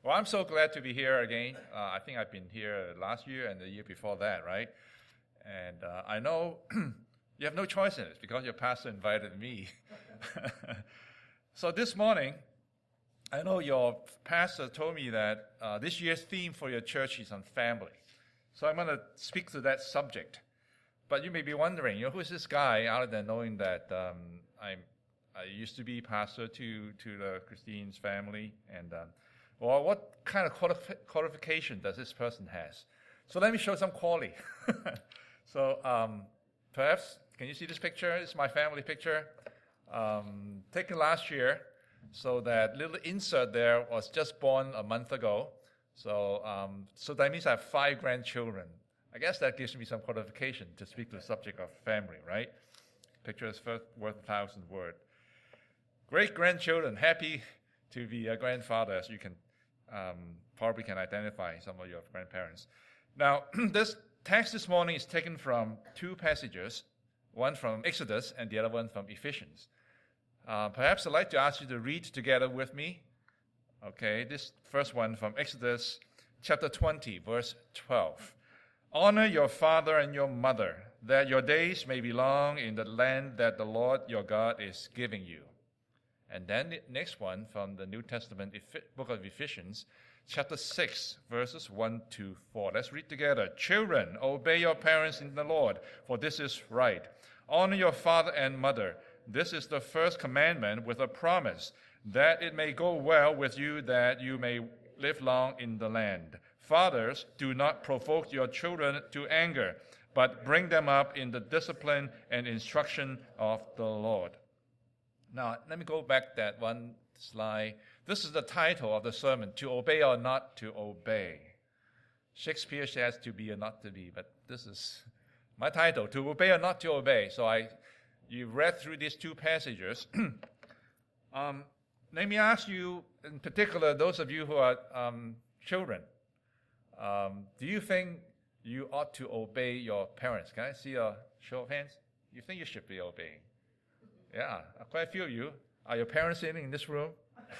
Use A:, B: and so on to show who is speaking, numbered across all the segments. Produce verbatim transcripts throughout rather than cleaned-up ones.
A: Well, I'm so glad to be here again. Uh, I think I've been here last year and the year before that, right? And uh, I know you have no choice in it because your pastor invited me. So this morning, I know your pastor told me that uh, this year's theme for your church is on family. So I'm going to speak to that subject. But you may be wondering, you know, who is this guy, other than knowing that um, I'm, I used to be pastor to, to the Christine's family, and um, well, what kind of qualif- qualification does this person has? So let me show some quality. So um, perhaps, can you see this picture? It's my family picture, um, taken last year. So that little insert there was just born a month ago. So um, so that means I have five grandchildren. I guess that gives me some qualification to speak to the subject of family, right? Picture is worth a thousand words. Great grandchildren, happy to be a grandfather, as you can um, probably can identify some of your grandparents. Now, this text this morning is taken from two passages, one from Exodus and the other one from Ephesians. Uh, perhaps I'd like to ask you to read together with me. Okay, this first one from Exodus chapter twenty, verse twelve. Honor your father and your mother, that your days may be long in the land that the Lord your God is giving you. And then the next one from the New Testament book of Ephesians, chapter six, verses one to four. Let's read together. Children, obey your parents in the Lord, for this is right. Honor your father and mother. This is the first commandment with a promise, that it may go well with you, that you may live long in the land. Fathers, do not provoke your children to anger, but bring them up in the discipline and instruction of the Lord. Now, let me go back that one slide. This is the title of the sermon, To Obey or Not to Obey. Shakespeare says to be or not to be, but this is my title, To Obey or Not to Obey. So I, you read through these two passages. um, let me ask you, in particular, those of you who are um, children, um, do you think you ought to obey your parents? Can I see a show of hands? You think you should be obeying? Yeah, quite a few of you. Are your parents sitting in this room?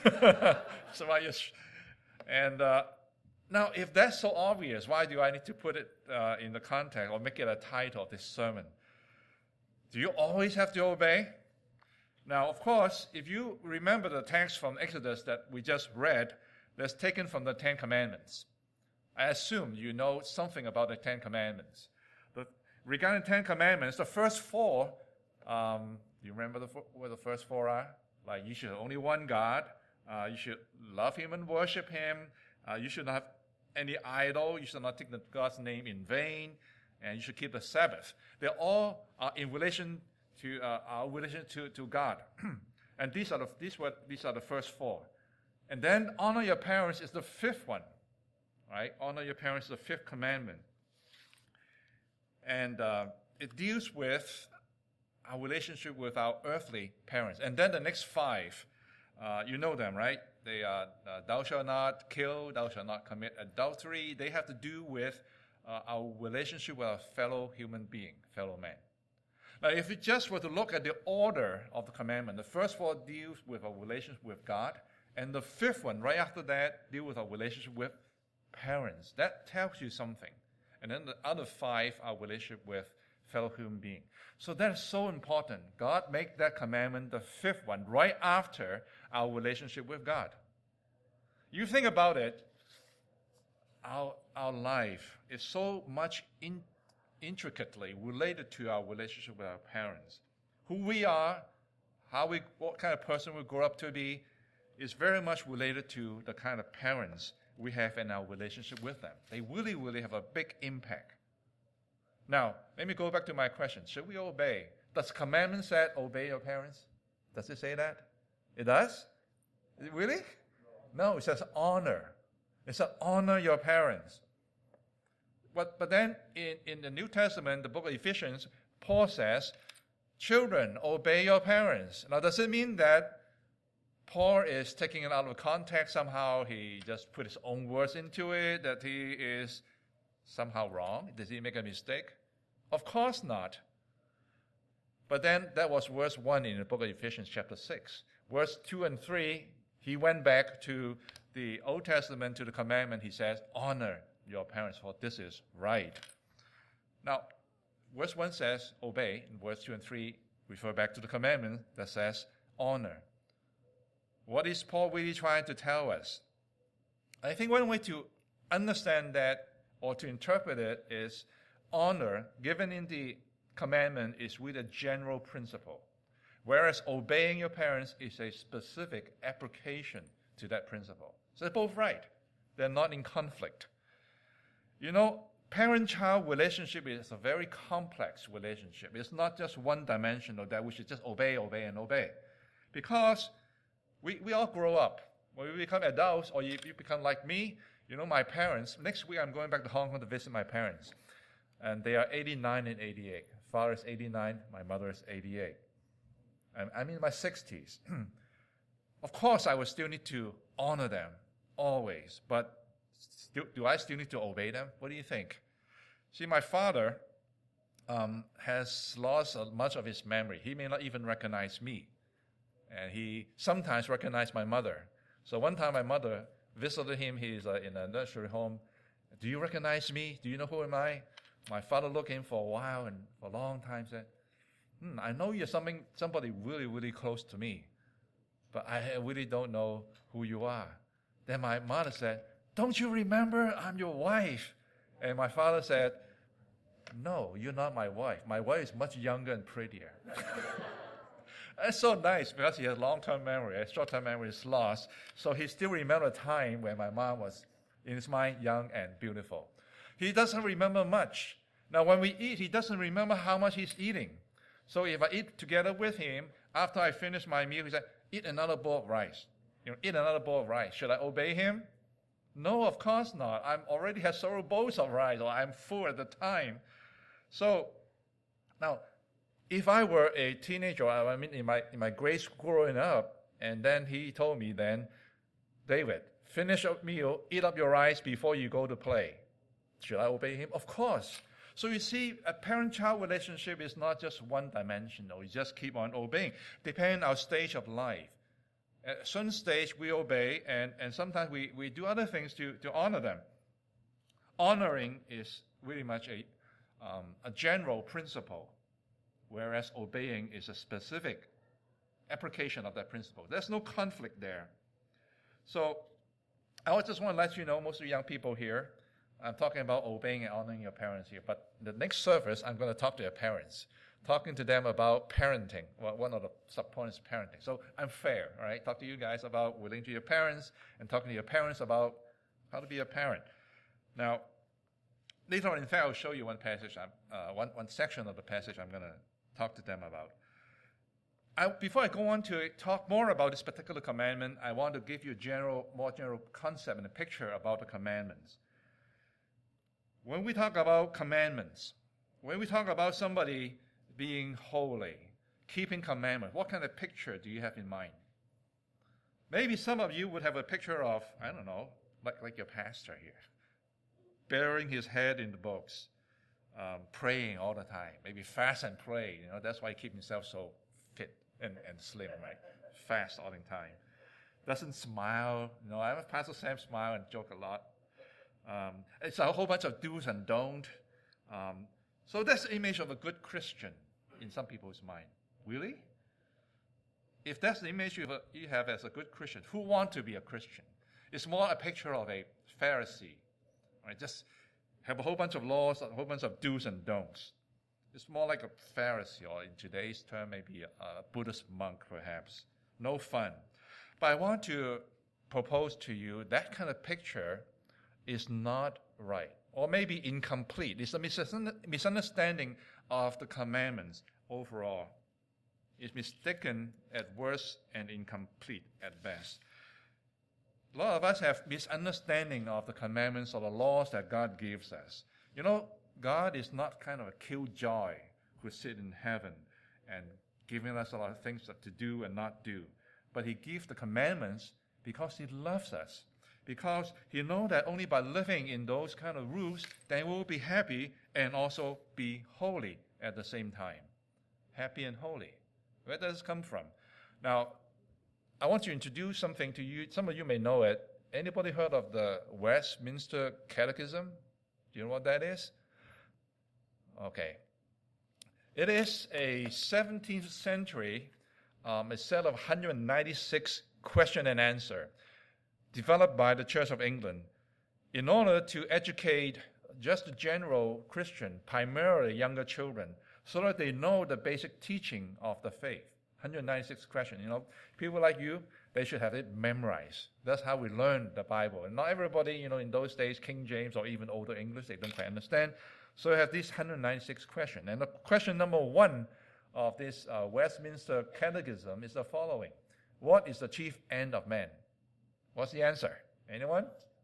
A: So are you? And uh, now, if that's so obvious, why do I need to put it uh, in the context or make it a title of this sermon? Do you always have to obey? Now, of course, if you remember the text from Exodus that we just read, that's taken from the Ten Commandments. I assume you know something about the Ten Commandments. But regarding the Ten Commandments, the first four, um, you remember the, what the first four are? Like, you should have only one God. Uh, you should love Him and worship Him. Uh, you should not have any idol. You should not take the God's name in vain. And you should keep the Sabbath. They all are in relation to uh, our relation to, to God. And these are the these were these are the first four. And then honor your parents is the fifth one. Right? Honor your parents is the fifth commandment. And uh, it deals with our relationship with our earthly parents. And then the next five, uh, you know them, right? They are uh, thou shalt not kill, thou shalt not commit adultery. They have to do with uh, our relationship with our fellow human being, fellow man. Now, if you just were to look at the order of the commandment, the first four deals with our relationship with God, and the fifth one, right after that, deals with our relationship with parents. That tells you something. And then the other five, our relationship with fellow human being. So that is so important. God made that commandment the fifth one right after our relationship with God. You think about it, our, our life is so much in, intricately related to our relationship with our parents. Who we are, how we, what kind of person we grow up to be, is very much related to the kind of parents we have in our relationship with them. They really, really have a big impact. Now, let me go back to my question. Should we obey? Does commandment say obey your parents? Does it say that? It does? Really? No, it says honor. It says honor your parents. But, but then in, in the New Testament, the book of Ephesians, Paul says, children, obey your parents. Now, does it mean that Paul is taking it out of context somehow? He just put his own words into it, that he is somehow wrong? Does he make a mistake? Of course not. But then that was verse one in the book of Ephesians chapter six. Verse two and three, he went back to the Old Testament to the commandment, he says, honor your parents, for this is right. Now, verse one says, obey, and verse two and three refer back to the commandment that says, honor. What is Paul really trying to tell us? I think one way to understand that or to interpret it is honor, given in the commandment, is really a general principle, whereas obeying your parents is a specific application to that principle. So they're both right. They're not in conflict. You know, parent-child relationship is a very complex relationship. It's not just one-dimensional that we should just obey, obey, and obey. Because we, we all grow up. When we become adults, or you, you become like me, you know, my parents, next week I'm going back to Hong Kong to visit my parents. And they are eighty-nine and eighty-eight. Father is eighty-nine, my mother is eighty-eight. I'm, I'm in my sixties. Of course, I would still need to honor them, always. But still, do I still need to obey them? What do you think? See, my father um, has lost uh, much of his memory. He may not even recognize me. And he sometimes recognized my mother. So one time my mother visited him. He's uh, in a nursery home. Do you recognize me? Do you know who am I? My father looked at him for a while and for a long time said, hmm, I know you're something, somebody really, really close to me, but I really don't know who you are. Then my mother said, don't you remember I'm your wife? And my father said, no, you're not my wife. My wife is much younger and prettier. That's so nice because he has long-term memory. Short-term memory is lost. So he still remembers a time when my mom was, in his mind, young and beautiful. He doesn't remember much. Now, when we eat, he doesn't remember how much he's eating. So if I eat together with him, after I finish my meal, he said, eat another bowl of rice. You know, eat another bowl of rice. Should I obey him? No, of course not. I already have several bowls of rice, or I'm full at the time. So, now, if I were a teenager, I mean, in my, in my grade school growing up, and then he told me then, David, finish your meal, eat up your rice before you go to play. Should I obey him? Of course. So you see, a parent-child relationship is not just one-dimensional. You just keep on obeying, depending on our stage of life. At a certain stage, we obey, and, and sometimes we, we do other things to, to honor them. Honoring is really much a, um, a general principle, whereas obeying is a specific application of that principle. There's no conflict there. So I just want to let you know, most of the young people here, I'm talking about obeying and honoring your parents here. But the next service, I'm going to talk to your parents, talking to them about parenting. Well, one of the sub-points is parenting. So I'm fair, all right? Talk to you guys about relating to your parents and talking to your parents about how to be a parent. Now, later on, in fact, I'll show you one passage, uh, one, one section of the passage I'm going to talk to them about. I, before I go on to talk more about this particular commandment, I want to give you a general, more general concept and a picture about the commandments. When we talk about commandments, when we talk about somebody being holy, keeping commandments, what kind of picture do you have in mind? Maybe some of you would have a picture of, I don't know, like, like your pastor here, burying his head in the books, um, praying all the time, maybe fast and pray. You know, that's why he keeps himself so fit and, and slim, right? Fast all the time. Doesn't smile. You know, I have Pastor Sam smile and joke a lot. Um, it's a whole bunch of do's and don't. Um, so that's the image of a good Christian in some people's mind. Really? If that's the image you have as a good Christian, who want to be a Christian? It's more a picture of a Pharisee. Right? Just have a whole bunch of laws, a whole bunch of do's and don'ts. It's more like a Pharisee, or in today's term, maybe a Buddhist monk, perhaps. No fun. But I want to propose to you that kind of picture is not right, or maybe incomplete. It's a misunderstanding of the commandments overall. It's mistaken at worst and incomplete at best. A lot of us have misunderstanding of the commandments or the laws that God gives us. You know, God is not kind of a killjoy who sits in heaven and giving us a lot of things to do and not do. But he gives the commandments because he loves us. Because he knows that only by living in those kind of rules, then we'll be happy and also be holy at the same time. Happy and holy. Where does this come from? Now, I want to introduce something to you. Some of you may know it. Anybody heard of the Westminster Catechism? Do you know what that is? Okay. It is a seventeenth century, um, a set of one hundred ninety-six question and answer developed by the Church of England in order to educate just the general Christian, primarily younger children, so that they know the basic teaching of the faith. one hundred ninety-six questions. You know, people like you, they should have it memorized. That's how we learn the Bible. And not everybody, you know, in those days, King James or even older English, they don't quite understand. So we have these one hundred ninety-six questions. And the question number one of this uh, Westminster Catechism is the following. What is the chief end of man? What's the answer? Anyone?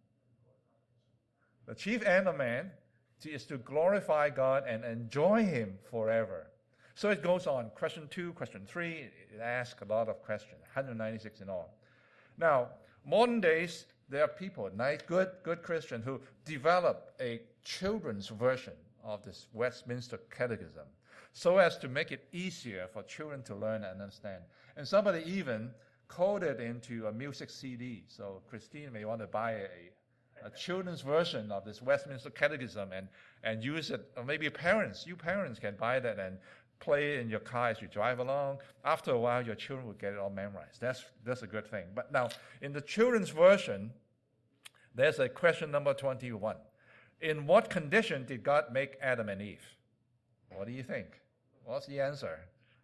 A: The chief end of man is to glorify God and enjoy Him forever. So it goes on. Question two, question three, it asks a lot of questions, one hundred ninety-six in all. Now, modern days, there are people, nice, good, good Christians, who develop a children's version of this Westminster Catechism so as to make it easier for children to learn and understand. And somebody even coded into a music C D. So Christine may want to buy a, a children's version of this Westminster Catechism and, and use it. Or maybe parents, you parents can buy that and play it in your car as you drive along. After a while, your children will get it all memorized. That's, that's a good thing. But now, in the children's version, there's a question number twenty-one. In what condition did God make Adam and Eve? What do you think? What's the answer?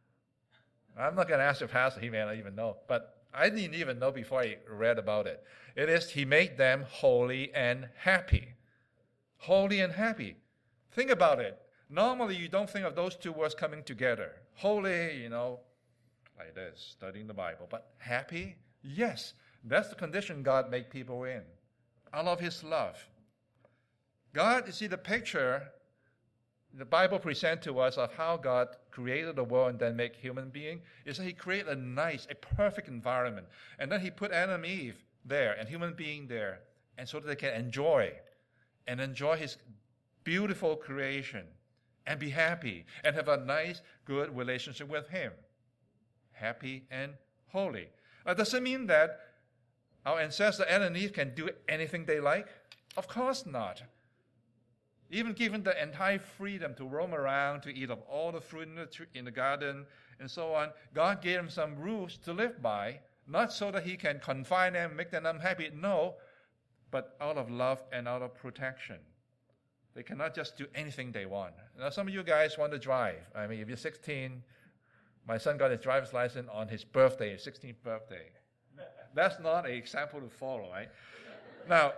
A: I'm not going to ask your pastor. He may not even know. But I didn't even know before I read about it. It is, He made them holy and happy. Holy and happy. Think about it. Normally, you don't think of those two words coming together. Holy, you know, like this, studying the Bible. But happy? Yes. That's the condition God made people in. Out of His love. God, you see, the picture the Bible presents to us of how God created the world and then make human being is that He created a nice, a perfect environment. And then He put Adam and Eve there and human being there, and so that they can enjoy and enjoy His beautiful creation and be happy and have a nice, good relationship with Him. Happy and holy. Uh, does it mean that our ancestor Adam and Eve can do anything they like? Of course not. Even given the entire freedom to roam around, to eat of all the fruit in the, tree, in the garden, and so on, God gave them some rules to live by, not so that He can confine them, make them unhappy, no, but out of love and out of protection. They cannot just do anything they want. Now, some of you guys want to drive. I mean, if you're sixteen, my son got his driver's license on his birthday, his sixteenth birthday. That's not an example to follow, right? Now,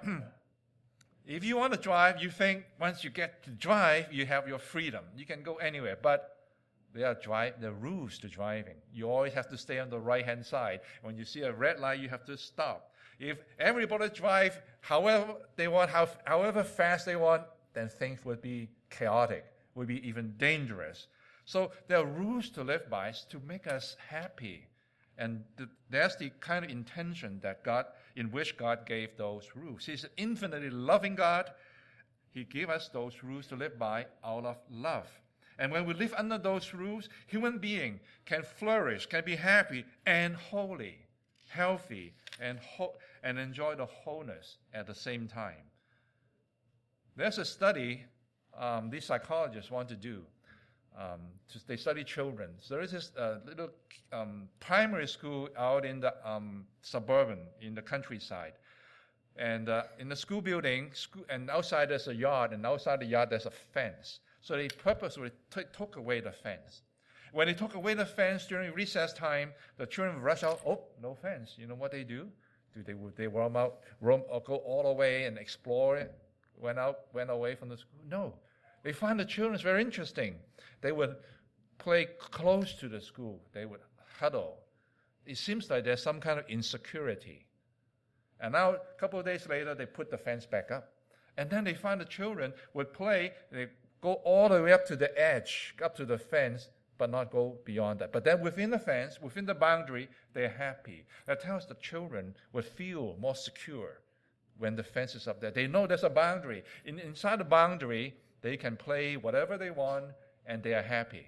A: if you want to drive, you think once you get to drive, you have your freedom. You can go anywhere. But there are, drive, there are rules to driving. You always have to stay on the right-hand side. When you see a red light, you have to stop. If everybody drive however they want, how, however fast they want, then things would be chaotic, would be even dangerous. So there are rules to live by to make us happy. And th- that's the kind of intention that God, in which God gave those rules. He's an infinitely loving God. He gave us those rules to live by out of love. And when we live under those rules, human being can flourish, can be happy and holy, healthy, and ho- and enjoy the wholeness at the same time. There's a study um, these psychologists want to do. Um, to, they study children. So there is this uh, little um, primary school out in the um, suburban, in the countryside. And uh, in the school building, school, and outside there's a yard, and outside the yard there's a fence. So they purposely t- took away the fence. When they took away the fence during recess time, the children would rush out, oh, no fence. You know what they do? Do they would they roam out, roam, or go all the way and explore it? Went out, went away from the school? No. They find the children very interesting. They would play close to the school. They would huddle. It seems like there's some kind of insecurity. And now, a couple of days later, they put the fence back up. And then they find the children would play. They go all the way up to the edge, up to the fence, but not go beyond that. But then within the fence, within the boundary, they're happy. That tells the children would feel more secure when the fence is up there. They know there's a boundary. In, inside the boundary, they can play whatever they want, and they are happy.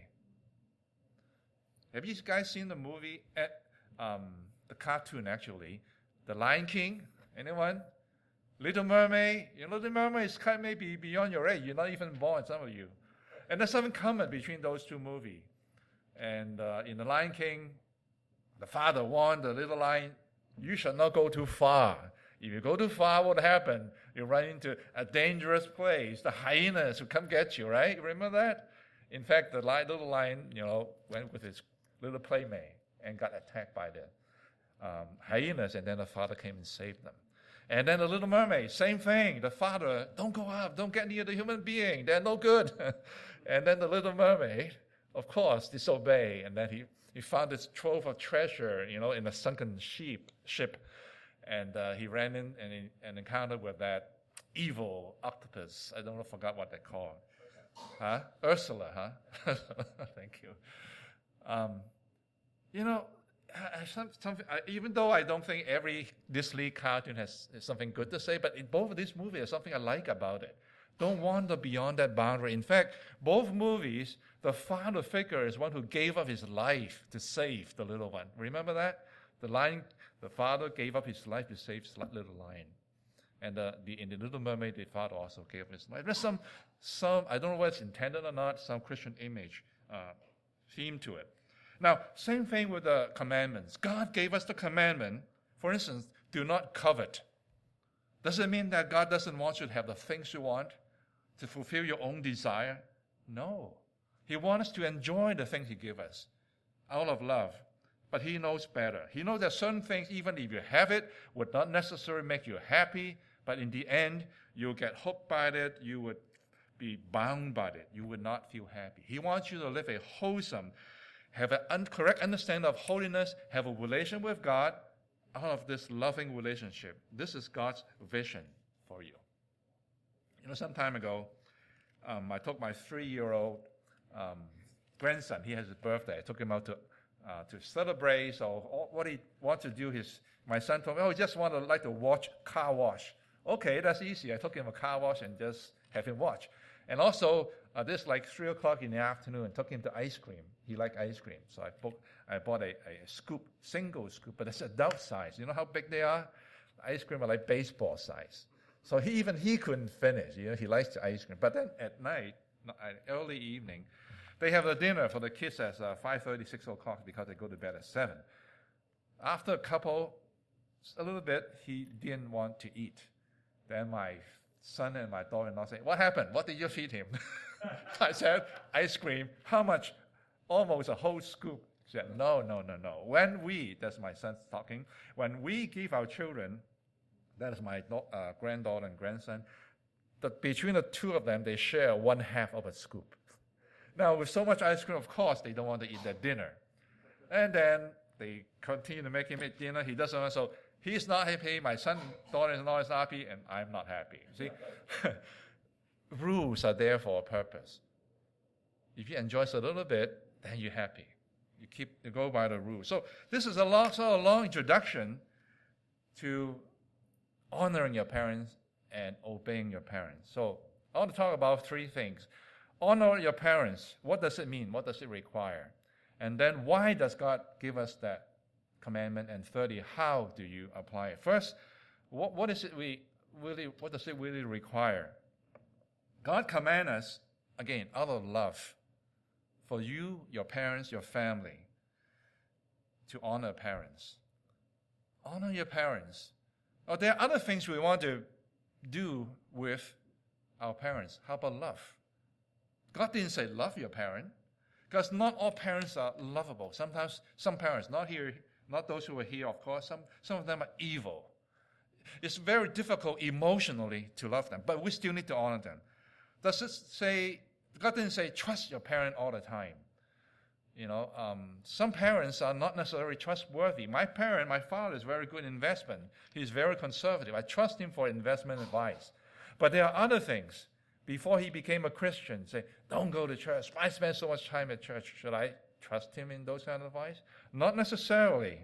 A: Have you guys seen the movie, um, the cartoon actually, The Lion King? Anyone? Little Mermaid? You know, Little Mermaid is kind of maybe beyond your age. You're not even born, some of you. And there's something common between those two movies. And uh, in The Lion King, the father warned the little lion, you shall not go too far. If you go too far, what will happen? You run into a dangerous place. The hyenas will come get you, right? Remember that? In fact, the little lion, you know, went with his little playmate and got attacked by the um, hyenas, and then the father came and saved them. And then the Little Mermaid, same thing. The father, don't go up, don't get near the human being. They're no good. And then the Little Mermaid, of course, disobey. And then he, he found this trove of treasure, you know, in a sunken sheep, ship. And uh, he ran in and, he, and encountered with that evil octopus. I don't know, forgot what they call it. Huh? Ursula, huh? Thank you. Um, you know, I, some, something, I, even though I don't think every Disney cartoon has, has something good to say, but in both of these movies, there's something I like about it. Don't wander beyond that boundary. In fact, both movies, the father figure is one who gave up his life to save the little one. Remember that? The lion, the father gave up his life to save the little lion. And uh, the, in the Little Mermaid, the father also gave up his life. There's some, some I don't know whether it's intended or not, some Christian image uh, theme to it. Now, same thing with the commandments. God gave us the commandment, for instance, do not covet. Does it mean that God doesn't want you to have the things you want, to fulfill your own desire? No. He wants us to enjoy the things he gives us out of love. But he knows better. He knows that certain things, even if you have it, would not necessarily make you happy, but in the end, you'll get hooked by it, you would be bound by it, you would not feel happy. He wants you to live a wholesome, have an un- correct understanding of holiness, have a relation with God out of this loving relationship. This is God's vision for you. You know, some time ago, um, I took my three-year-old um, grandson. He has his birthday. I took him out to uh, to celebrate. So all, what he wants to do, his my son told me, oh, he just want to like to watch car wash. Okay, that's easy. I took him a car wash and just have him watch. And also, uh, this like three o'clock in the afternoon, took him to ice cream. He liked ice cream, so I bought, I bought a, a scoop, single scoop, but it's adult size. You know how big they are? The ice cream are like baseball size. So he even he couldn't finish. You know, he likes the ice cream. But then at night, early evening, they have a dinner for the kids at uh, five thirty, six o'clock because they go to bed at seven. After a couple, a little bit, he didn't want to eat. Then my son and my daughter-in-law say, what happened? What did you feed him? I said, ice cream. How much? Almost a whole scoop. He said, no, no, no, no. When we, that's my son talking, when we give our children, that is my uh, granddaughter and grandson, the, between the two of them, they share one half of a scoop. Now, with so much ice cream, of course, they don't want to eat their dinner. And then they continue to make him eat dinner. He doesn't want, so he's not happy, my son, daughter-in-law is not happy, and I'm not happy. See? Rules are there for a purpose. If you enjoy a little bit, then you're happy. You keep you go by the rules. So this is a long, sort of long introduction to honoring your parents and obeying your parents. So I want to talk about three things. Honor your parents. What does it mean? What does it require? And then why does God give us that commandment? And thirdly, how do you apply it? First, what, what is it we really? What does it really require? God commands us, again, out of love, for you, your parents, your family, to honor parents. Honor your parents. Oh, there are other things we want to do with our parents. How about love? God didn't say love your parent, because not all parents are lovable. Sometimes some parents, not here, not those who are here, of course, some, some of them are evil. It's very difficult emotionally to love them, but we still need to honor them. Does it say, God didn't say trust your parent all the time. You know, um, some parents are not necessarily trustworthy. My parent, my father, is very good in investment. He's very conservative. I trust him for investment advice. But there are other things. Before he became a Christian, say, don't go to church. I spend so much time at church. Should I trust him in those kind of advice? Not necessarily.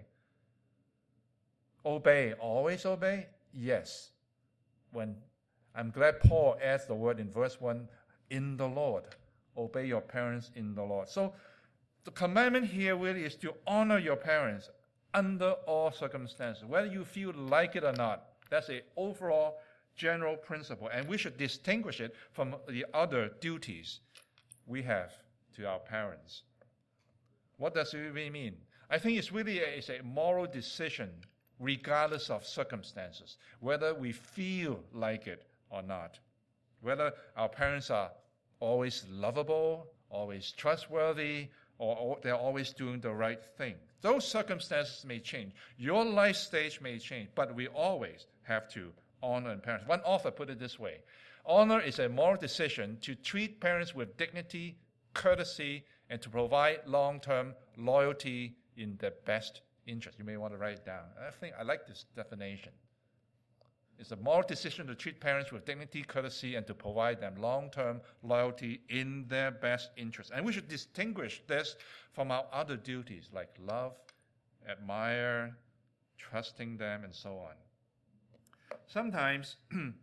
A: Obey. Always obey? Yes. When I'm glad Paul adds the word in verse one, in the Lord. Obey your parents in the Lord. So the commandment here really is to honor your parents under all circumstances, whether you feel like it or not. That's an overall general principle, and we should distinguish it from the other duties we have to our parents. What does it really mean? I think it's really a, it's a moral decision regardless of circumstances, whether we feel like it or not. Whether our parents are always lovable, always trustworthy, or, or they're always doing the right thing. Those circumstances may change. Your life stage may change, but we always have to honor parents. One author put it this way: honor is a moral decision to treat parents with dignity, courtesy, and to provide long-term loyalty in their best interest. You may want to write it down. I think I like this definition. It's a moral decision to treat parents with dignity, courtesy, and to provide them long-term loyalty in their best interest. And we should distinguish this from our other duties like love, admire, trusting them, and so on. Sometimes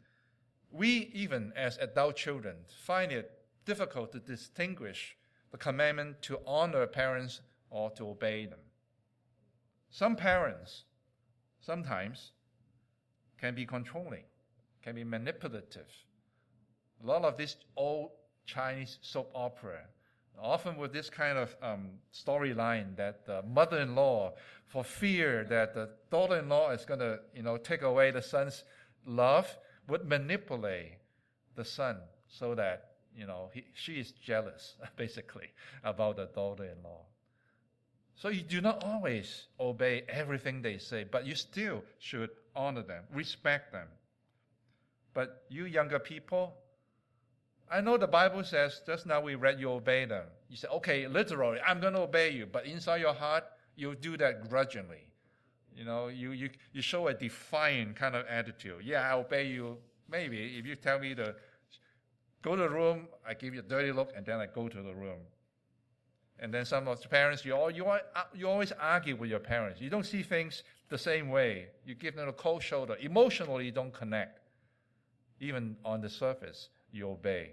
A: we, even as adult children, find it difficult to distinguish the commandment to honor parents or to obey them. Some parents sometimes can be controlling, can be manipulative. A lot of this old Chinese soap opera, often with this kind of um, storyline that the mother-in-law, for fear that the daughter-in-law is going to, you know, take away the son's love, would manipulate the son so that, you know, he, she is jealous, basically, about the daughter-in-law. So you do not always obey everything they say, but you still should honor them, respect them. But you younger people, I know the Bible says, just now we read, you obey them. You say, okay, literally, I'm going to obey you. But inside your heart, you do that grudgingly. You know, you, you, you show a defiant kind of attitude. Yeah, I obey you. Maybe if you tell me to go to the room, I give you a dirty look, and then I go to the room. And then some of the parents, you, all, you, you always argue with your parents. You don't see things the same way. You give them a cold shoulder. Emotionally, you don't connect. Even on the surface, you obey.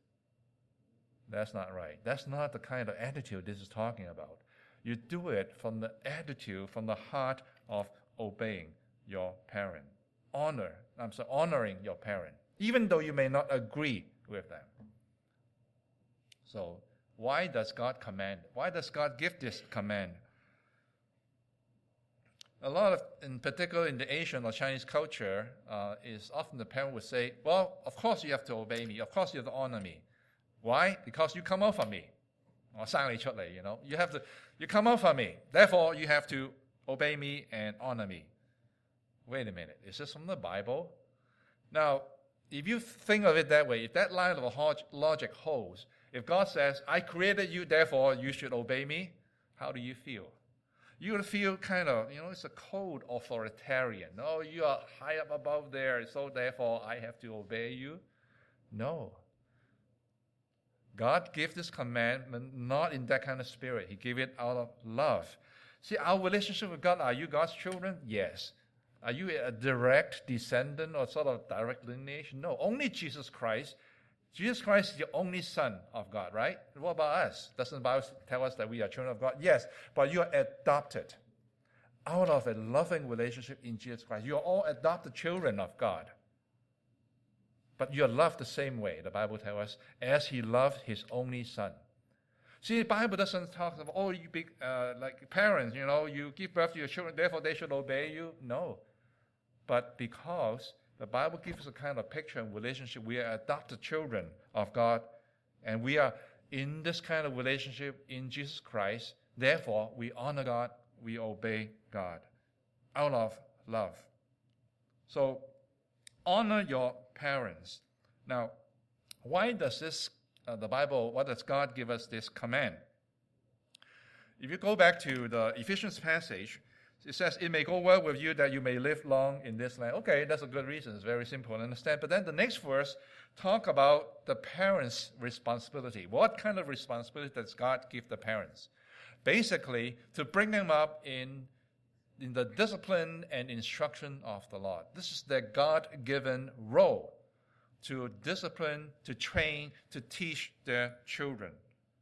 A: That's not right. That's not the kind of attitude this is talking about. You do it from the attitude, from the heart of obeying your parent. Honor, I'm sorry, honoring your parent, even though you may not agree with them. So, why does God command? Why does God give this command? A lot of, in particular in the Asian or Chinese culture, uh, is often the parent would say, well, of course you have to obey me. Of course you have to honor me. Why? Because you come out from me. Or 生你出嚟, you know. You have to, you come out from me. Therefore, you have to obey me and honor me. Wait a minute. Is this from the Bible? Now, if you think of it that way, if that line of logic holds, if God says, I created you, therefore you should obey me, how do you feel? You would feel kind of, you know, it's a cold authoritarian. No, you are high up above there, so therefore I have to obey you. No. God gave this commandment not in that kind of spirit. He gave it out of love. See, our relationship with God, are you God's children? Yes. Are you a direct descendant or sort of direct lineage? No. Only Jesus Christ. Jesus Christ is the only Son of God, right? What about us? Doesn't the Bible tell us that we are children of God? Yes, but you are adopted out of a loving relationship in Jesus Christ. You are all adopted children of God. But you are loved the same way, the Bible tells us, as He loved His only Son. See, the Bible doesn't talk about, oh, you big, uh, like parents, you know, you give birth to your children, therefore they should obey you. No. But because the Bible gives us a kind of picture and relationship, we are adopted children of God, and we are in this kind of relationship in Jesus Christ. Therefore, we honor God, we obey God out of love. So, honor your parents. Now, why does this, uh, the Bible, why does God give us this command? If you go back to the Ephesians passage, it says, it may go well with you that you may live long in this land. Okay, that's a good reason. It's very simple to understand. But then the next verse talk about the parents' responsibility. What kind of responsibility does God give the parents? Basically, to bring them up in, in the discipline and instruction of the Lord. This is their God-given role, to discipline, to train, to teach their children.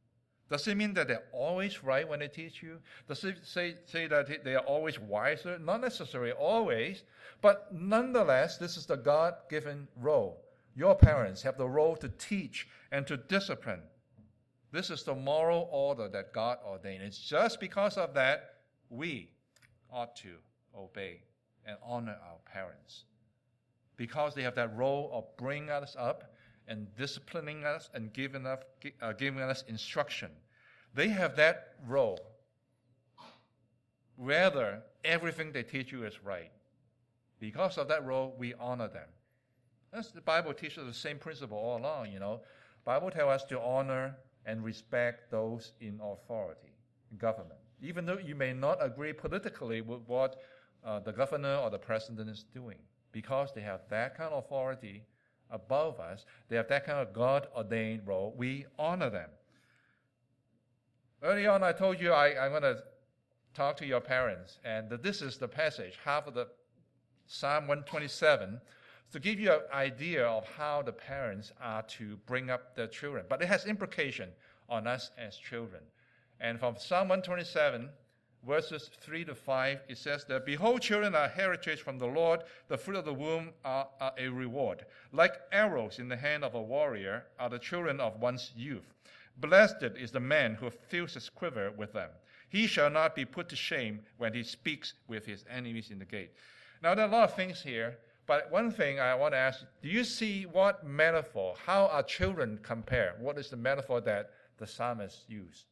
A: Does it mean that they're always right when they teach you? Does it say, say that they are always wiser? Not necessarily always, but nonetheless, this is the God-given role. Your parents have the role to teach and to discipline. This is the moral order that God ordained. It's just because of that we ought to obey and honor our parents, because they have that role of bringing us up and disciplining us and giving us, uh, giving us instruction. They have that role, whether everything they teach you is right. Because of that role, we honor them. That's the Bible teaches the same principle all along, you know. Bible tells us to honor and respect those in authority, in government. Even though you may not agree politically with what uh, the governor or the president is doing, because they have that kind of authority above us, they have that kind of God-ordained role, we honor them. Early on, I told you I, I'm going to talk to your parents, and this is the passage, half of the Psalm one twenty-seven, to give you an idea of how the parents are to bring up their children. But it has implication on us as children. And from Psalm one twenty-seven, verses three to five, it says that, "Behold, children are heritage from the Lord, the fruit of the womb are, are a reward. Like arrows in the hand of a warrior are the children of one's youth. Blessed is the man who fills his quiver with them. He shall not be put to shame when he speaks with his enemies in the gate." Now, there are a lot of things here, but one thing I want to ask, do you see what metaphor, how are children compared? What is the metaphor that the psalmist used?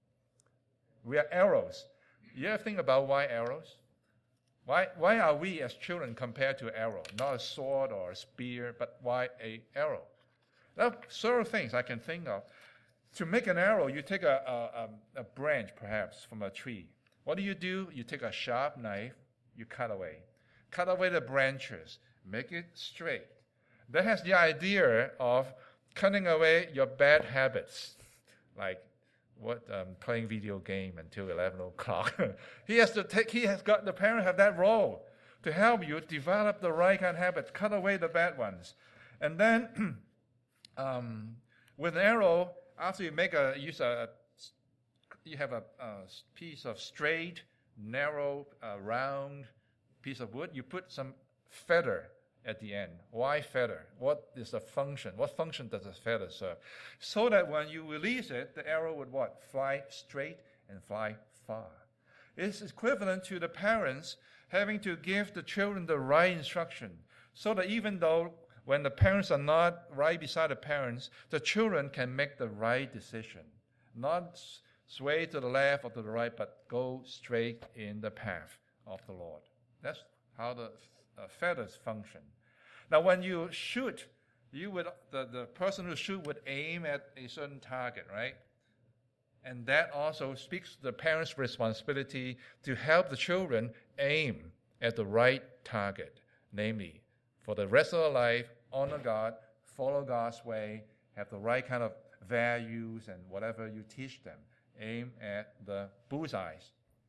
A: We are arrows. You ever think about why arrows? Why, why are we as children compared to an arrow? Not a sword or a spear, but why an arrow? There are several things I can think of. To make an arrow, you take a, a, a branch, perhaps, from a tree. What do you do? You take a sharp knife, you cut away. Cut away the branches, make it straight. That has the idea of cutting away your bad habits, like what um, playing video game until eleven o'clock. he has to take. He has got the parent have that role to help you develop the right kind of habits, cut away the bad ones, and then um, with an arrow, after you make a use a, you have a, a piece of straight, narrow, uh, round piece of wood. You put some feather at the end. Why feather? What is the function? What function does the feather serve? So that when you release it, the arrow would what? Fly straight and fly far. It's equivalent to the parents having to give the children the right instruction, so that even though when the parents are not right beside the parents, the children can make the right decision. Not sway to the left or to the right, but go straight in the path of the Lord. That's how the uh, feathers function. Now, when you shoot, you would the, the person who shoot would aim at a certain target, right? And that also speaks to the parents' responsibility to help the children aim at the right target, namely, for the rest of their life, honor God, follow God's way, have the right kind of values and whatever you teach them. Aim at the bullseyes.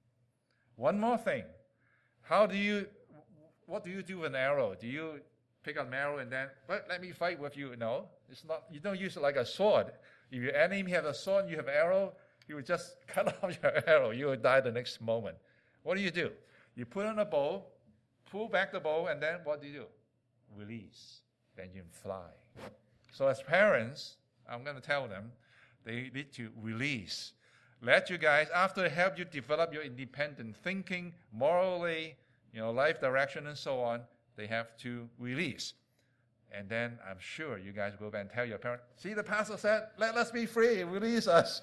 A: One more thing. How do you, what do you do with an arrow? Do you pick up an arrow and then, but let me fight with you? No, it's not. You don't use it like a sword. If your enemy has a sword and you have an arrow, you would just cut off your arrow. You will die the next moment. What do you do? You put on a bow, pull back the bow, and then what do you do? Release. Then you fly. So as parents, I'm going to tell them, they need to release. Let you guys, after help you develop your independent thinking, morally, you know, life direction and so on, they have to release. And then I'm sure you guys go back and tell your parents, see, the pastor said, let us be free, release us.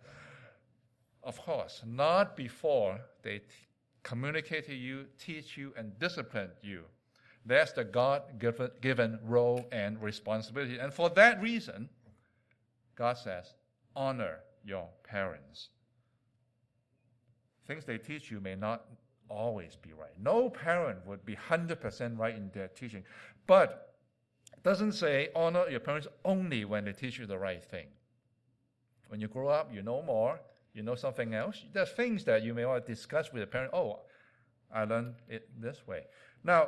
A: Of course, not before they t- communicate to you, teach you, and discipline you. That's the God-given role and responsibility. And for that reason, God says, honor your parents. Things they teach you may not always be right. No parent would be one hundred percent right in their teaching. But it doesn't say honor your parents only when they teach you the right thing. When you grow up, you know more, you know something else. There are things that you may want to discuss with a parent. Oh, I learned it this way. Now,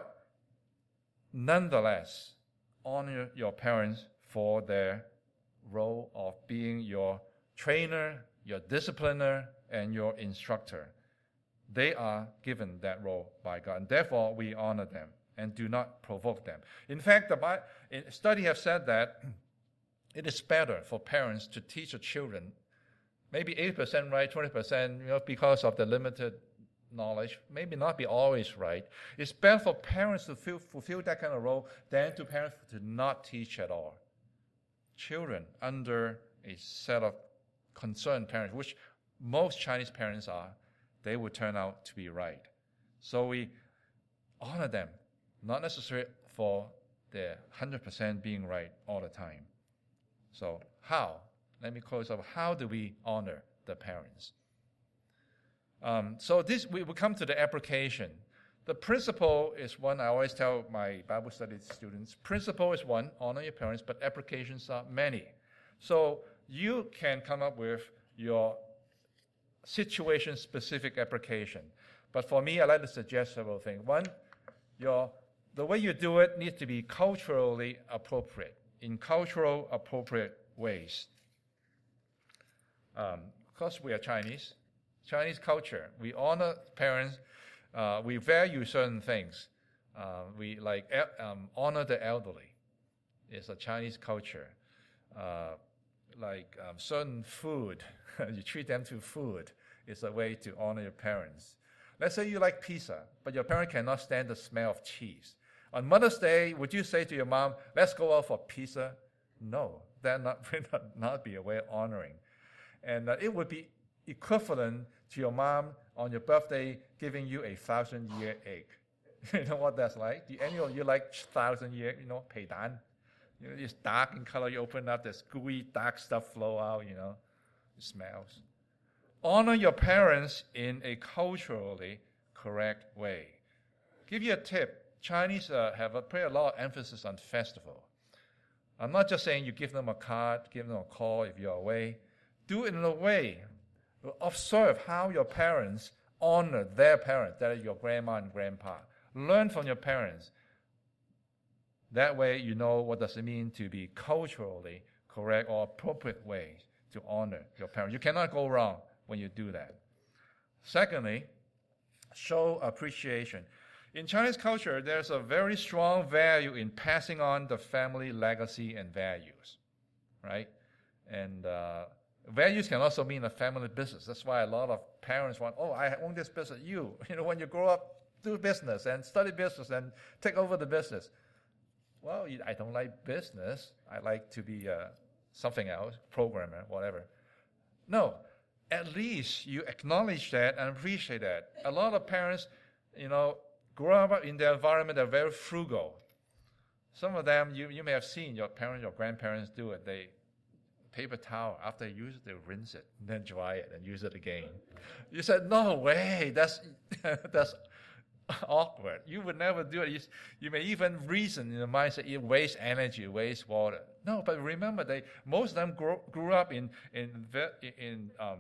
A: nonetheless, honor your parents for their role of being your trainer, your discipliner, and your instructor. They are given that role by God, and therefore we honor them and do not provoke them. In fact, the Bi- study have said that it is better for parents to teach the children, maybe eighty percent right, twenty percent, you know, because of the limited knowledge, maybe not be always right. It's better for parents to feel, fulfill that kind of role than to parents to not teach at all. Children under a set of concerned parents, which most Chinese parents are, they would turn out to be right. So we honor them, not necessarily for their one hundred percent being right all the time. So how? Let me close up. How do we honor the parents? Um, so this we will come to the application. The principle is one I always tell my Bible study students. Principle is one, honor your parents, but applications are many. So you can come up with your situation-specific application. But for me, I like to suggest several things. One, your the way you do it needs to be culturally appropriate, in cultural appropriate ways. Um, of course, we are Chinese. Chinese culture, we honor parents, uh, we value certain things. Uh, we like um, honor the elderly. It's a Chinese culture. Uh, like um, certain food, you treat them to food. It's a way to honor your parents. Let's say you like pizza, but your parent cannot stand the smell of cheese. On Mother's Day, would you say to your mom, let's go out for pizza? No, that not, would not, not be a way of honoring. And uh, it would be equivalent to your mom on your birthday giving you a thousand-year egg. You know what that's like? Do any of you like thousand-year, you know, peidan? You know, it's dark in color. You open up, there's gooey, dark stuff flow out, you know. It smells. Honor your parents in a culturally correct way. Give you a tip. Chinese uh, have a pretty a lot of emphasis on festival. I'm not just saying you give them a card, give them a call if you're away. Do it in a way. Observe how your parents honor their parents, that is your grandma and grandpa. Learn from your parents. That way you know what does it mean to be culturally correct or appropriate way to honor your parents. You cannot go wrong when you do that. Secondly, show appreciation. In Chinese culture, there's a very strong value in passing on the family legacy and values, right? And uh, values can also mean a family business. That's why a lot of parents want, oh, I own this business. You, you know, when you grow up, do business and study business and take over the business. Well, I don't like business. I like to be uh, something else, programmer, whatever. No, at least you acknowledge that and appreciate that. A lot of parents, you know, grow up in their environment, they're very frugal. Some of them, you, you may have seen your parents, your grandparents do it. They paper towel, after they use it, they rinse it, and then dry it, and use it again. You said, no way, that's that's awkward. You would never do it. You, you may even reason in the mindset, it wastes energy, wastes water. No, but remember, they most of them grew, grew up in in in, um,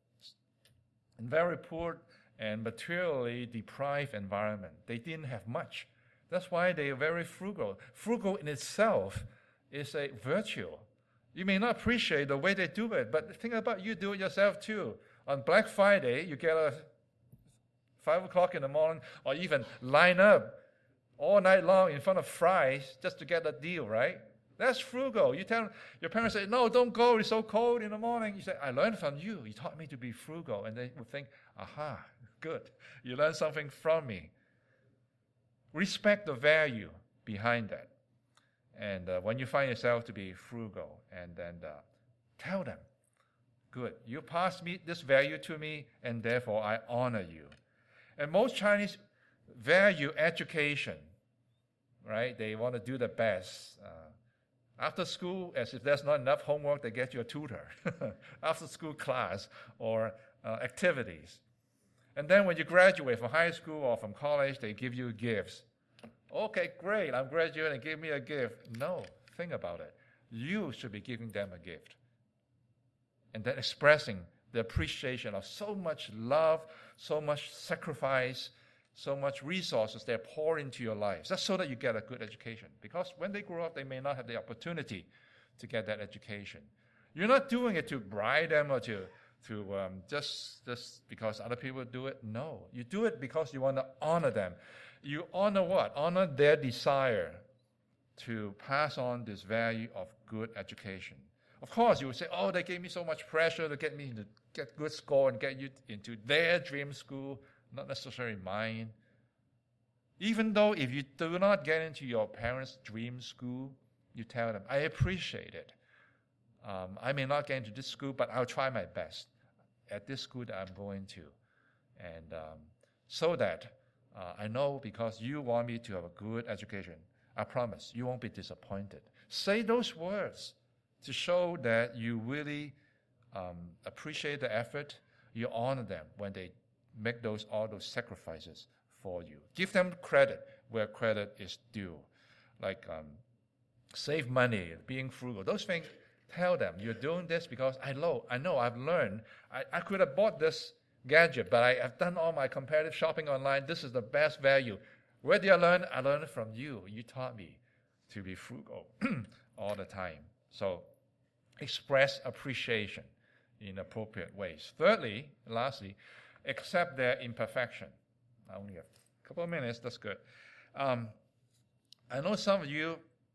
A: in very poor and materially deprived environment. They didn't have much. That's why they are very frugal. Frugal in itself is a virtue. You may not appreciate the way they do it, but think about you do it yourself too. On Black Friday, you get a five o'clock in the morning, or even line up all night long in front of Fry's just to get a deal, right? That's frugal. You tell your parents, say, no, don't go, it's so cold in the morning. You say, I learned from you. You taught me to be frugal. And they would think, aha, good. You learned something from me. Respect the value behind that. And uh, when you find yourself to be frugal, and then uh, tell them, good, you passed me this value to me, and therefore I honor you. And most Chinese value education, right? They want to do the best. Uh, after school, as if there's not enough homework, they get you a tutor. After school class or uh, activities. And then when you graduate from high school or from college, they give you gifts. Okay, great, I'm graduating, give me a gift. No, think about it. You should be giving them a gift. And then expressing the appreciation of so much love, so much sacrifice, so much resources they pour into your lives. That's so that you get a good education. Because when they grow up, they may not have the opportunity to get that education. You're not doing it to bribe them or to, to um, just, just because other people do it. No, you do it because you want to honor them. You honor what? Honor their desire to pass on this value of good education. Of course, you would say, oh, they gave me so much pressure to get me to get good score and get you into their dream school, not necessarily mine. Even though if you do not get into your parents' dream school, you tell them, I appreciate it. Um, I may not get into this school, but I'll try my best at this school that I'm going to. And um, so that uh, I know because you want me to have a good education, I promise you won't be disappointed. Say those words to show that you really um, appreciate the effort. You honor them when they make those all those sacrifices for you. Give them credit where credit is due, like um, save money, being frugal. Those things, tell them you're doing this because I know, I know, I've learned. I, I could have bought this gadget, but I have done all my comparative shopping online. This is the best value. Where did I learn? I learned it from you. You taught me to be frugal all the time. So express appreciation in appropriate ways. Thirdly, lastly, accept their imperfection. I only have a couple of minutes. That's good. Um, I know some of you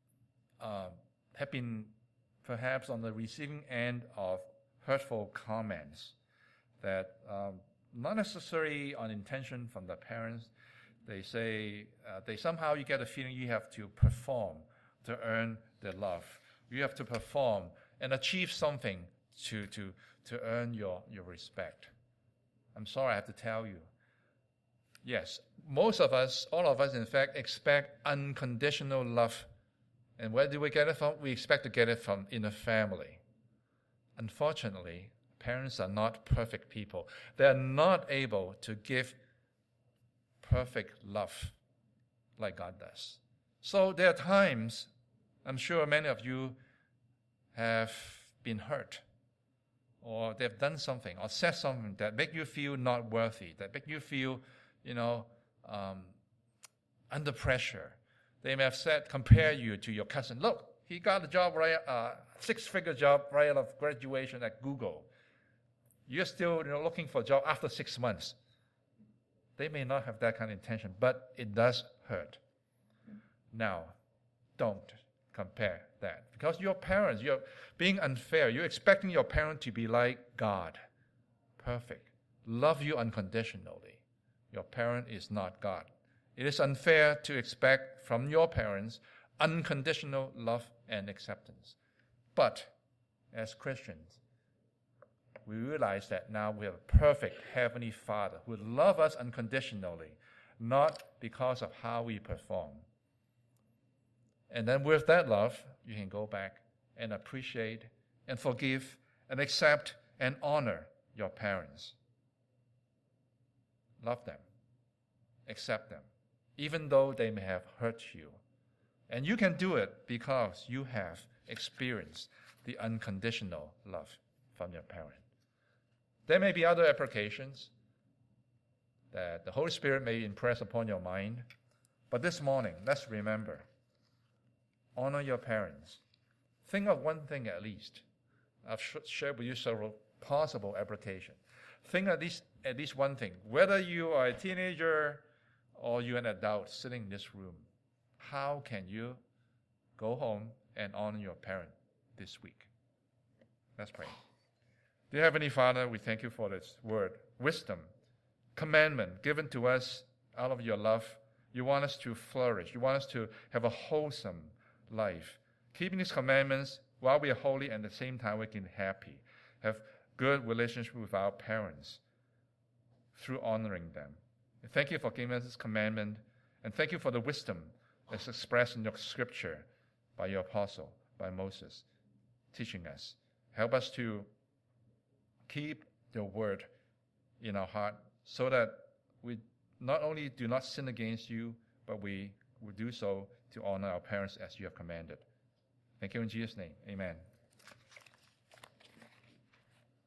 A: uh, have been perhaps on the receiving end of hurtful comments that um, not necessarily on intention from the parents. They say, uh, they somehow you get a feeling you have to perform to earn their love. You have to perform and achieve something to, to, to earn your, your respect. I'm sorry, I have to tell you. Yes, most of us, all of us, in fact, expect unconditional love. And where do we get it from? We expect to get it from in a family. Unfortunately, parents are not perfect people. They are not able to give perfect love like God does. So there are times, I'm sure many of you have been hurt, or they've done something, or said something that make you feel not worthy, that make you feel, you know, um, under pressure. They may have said, compare you to your cousin. Look, he got a job, right, uh, six-figure job right out of graduation at Google. You're still, you know, looking for a job after six months. They may not have that kind of intention, but it does hurt. Now, don't compare that. Because your parents, you're being unfair. You're expecting your parent to be like God, perfect, love you unconditionally. Your parent is not God. It is unfair to expect from your parents unconditional love and acceptance. But as Christians, we realize that now we have a perfect Heavenly Father who would love us unconditionally, not because of how we perform. And then with that love, you can go back and appreciate and forgive and accept and honor your parents. Love them. Accept them, even though they may have hurt you. And you can do it because you have experienced the unconditional love from your parent. There may be other applications that the Holy Spirit may impress upon your mind, but this morning, let's remember, honor your parents. Think of one thing at least. I've shared with you several possible applications. Think at least, at least one thing. Whether you are a teenager or you're an adult sitting in this room, how can you go home and honor your parent this week? Let's pray. Dear Heavenly Father, we thank you for this word, wisdom, commandment given to us out of your love. You want us to flourish. You want us to have a wholesome life. Keeping these commandments while we are holy and at the same time we can be happy. Have good relationship with our parents through honoring them. And thank you for giving us this commandment, and thank you for the wisdom that's expressed in your scripture by your apostle, by Moses, teaching us. Help us to keep your word in our heart so that we not only do not sin against you, but we will do so to honor our parents as you have commanded. Thank you in Jesus' name. Amen.